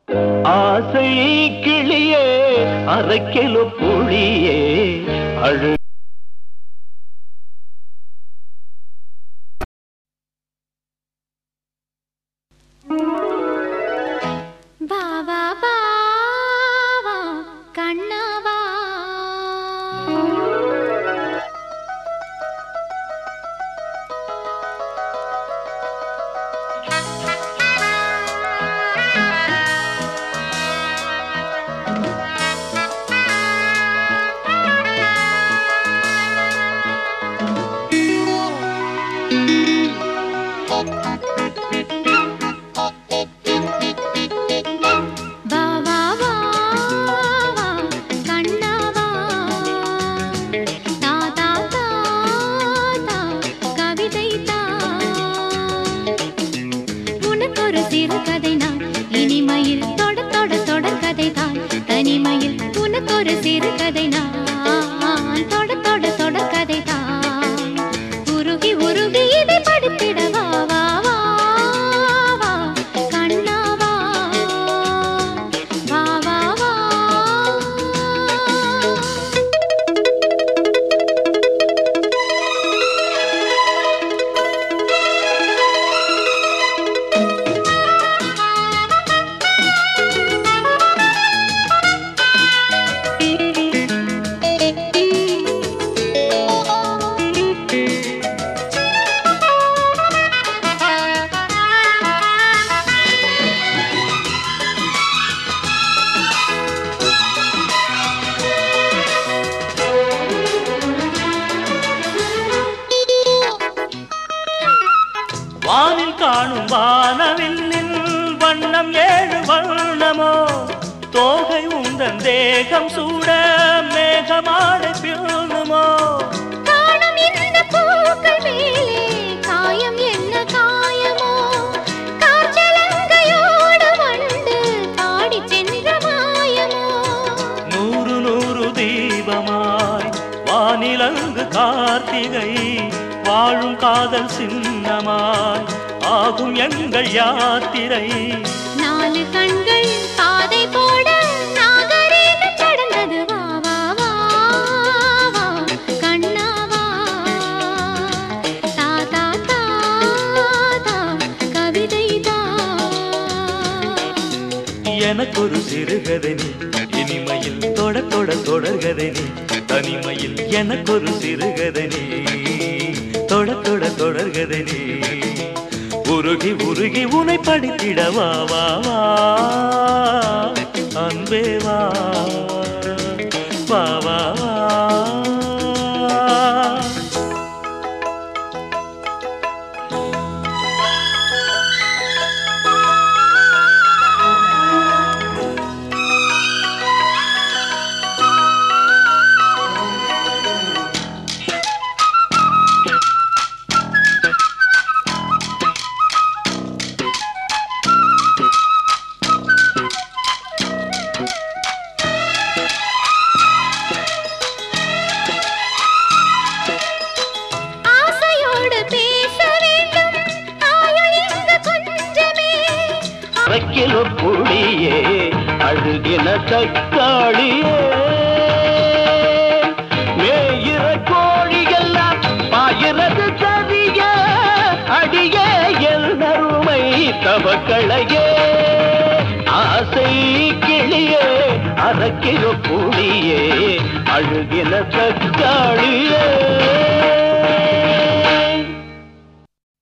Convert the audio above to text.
ஆசை கிளியே அரைக்கிலோ புளியே அழு எனக்கொரு சிறுகதனி இனிமையில் தொட தொட தொடர்கதனி தனிமையில் எனக்கொரு சிறுகதனி தொட தொட தொடர்கதனி உருகி உருகி உனை படித்திடவா வா வா அன்பே வா வா வா வா புளியே அழுகின தக்காளியே மேயிற கோழியெல்லாம் பாயிறது சதிய அடியே எல்லருமை தவக்களையே ஆசை கிளியே அரைக்கிற புளியே அழுகின தக்காளியே